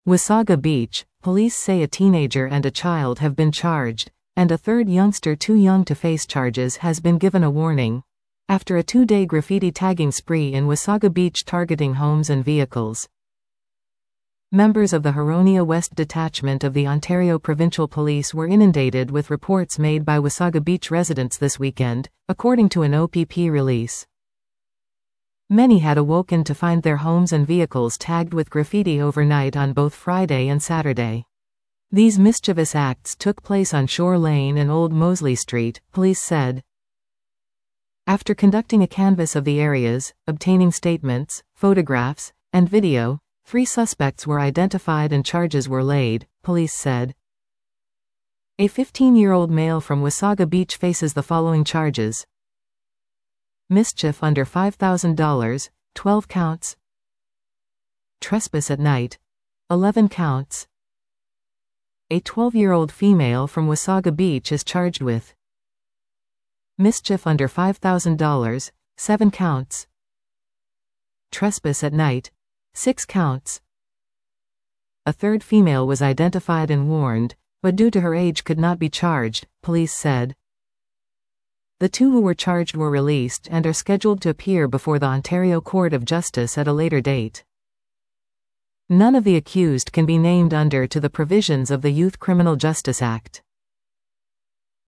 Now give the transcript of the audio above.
Wasaga Beach, police say a teenager and a child have been charged, and a third youngster too young to face charges has been given a warning, after a 2-day graffiti tagging spree in Wasaga Beach targeting homes and vehicles. Members of the Huronia West Detachment of the Ontario Provincial Police were inundated with reports made by Wasaga Beach residents this weekend, according to an OPP release. Many had awoken to find their homes and vehicles tagged with graffiti overnight on both Friday and Saturday. These mischievous acts took place on Shore Lane and Old Mosley Street, police said. After conducting a canvass of the areas, obtaining statements, photographs, and video, 3 suspects were identified and charges were laid, police said. A 15-year-old male from Wasaga Beach faces the following charges: mischief under $5,000, 12 counts. Trespass at night, 11 counts. A 12-year-old female from Wasaga Beach is charged with mischief under $5,000, 7 counts. Trespass at night, 6 counts. A third female was identified and warned, but due to her age could not be charged, police said. The 2 who were charged were released and are scheduled to appear before the Ontario Court of Justice at a later date. None of the accused can be named under to the provisions of the Youth Criminal Justice Act.